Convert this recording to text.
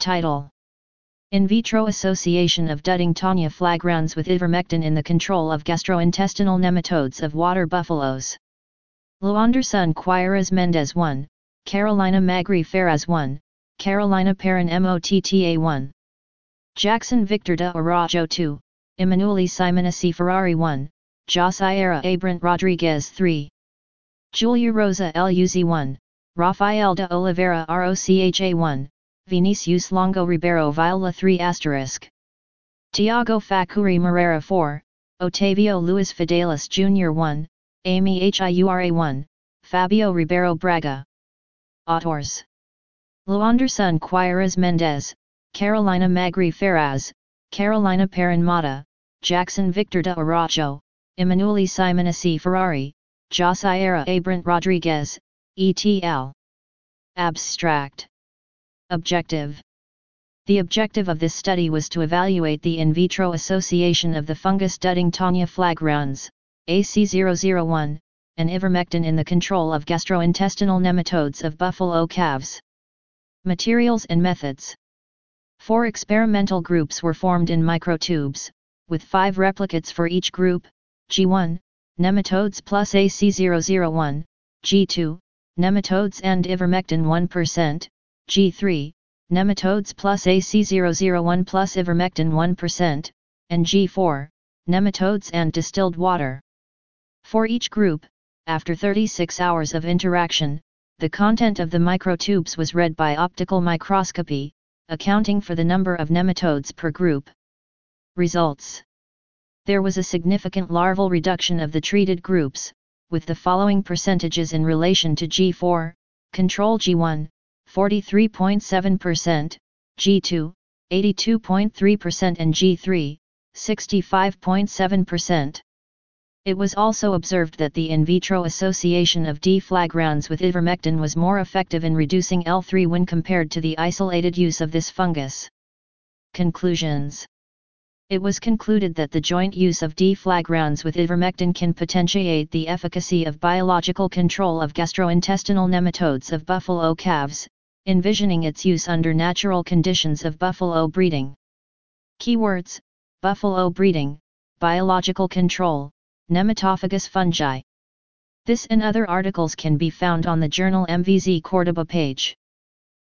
Title: In vitro association of Duddingtonia flagrans with ivermectin in the control of gastrointestinal nematodes of water buffaloes. Loanderson Quiras Mendez 1, Carolina Magri Ferraz 1, Carolina Perrin Motta 1. Jackson Victor de Arajo 2, Emanuele Simonesi Ferrari 1, Josiera Abrant Rodriguez 3. Julia Rosa Luz 1, Rafael de Oliveira Rocha 1, Vinicius Longo Ribeiro Viola 3 *. Tiago Facuri Moreira 4, Otavio Luis Fidelis Jr. 1, Amy Hiura 1, Fabio Ribeiro Braga. Autors: Loanderson Quiras Mendez, Carolina Magri Ferraz, Carolina Perrin Motta, Jackson Victor de Arajo, Emanuele Simonesi Ferrari, Josiera Abrant Rodriguez, et.al. Abstract. Objective: The objective of this study was to evaluate the in vitro association of the fungus Duddingtonia flagrans, AC001, and ivermectin in the control of gastrointestinal nematodes of buffalo calves. Materials and methods: 4 experimental groups were formed in microtubes, with 5 replicates for each group: G1, nematodes plus AC001, G2, nematodes and ivermectin 1%, G3, nematodes plus AC001 plus ivermectin 1%, and G4, nematodes and distilled water. For each group, after 36 hours of interaction, the content of the microtubes was read by optical microscopy, accounting for the number of nematodes per group. Results: There was a significant larval reduction of the treated groups, with the following percentages in relation to G4, control: G1, 43.7%, G2, 82.3% and G3, 65.7%. It was also observed that the in vitro association of D. flagrans with ivermectin was more effective in reducing L3 when compared to the isolated use of this fungus. Conclusions: It was concluded that the joint use of D. flagrans with ivermectin can potentiate the efficacy of biological control of gastrointestinal nematodes of buffalo calves, envisioning its use under natural conditions of buffalo breeding. Keywords: buffalo breeding, biological control, nematophagous fungi. This and other articles can be found on the journal MVZ Cordoba page.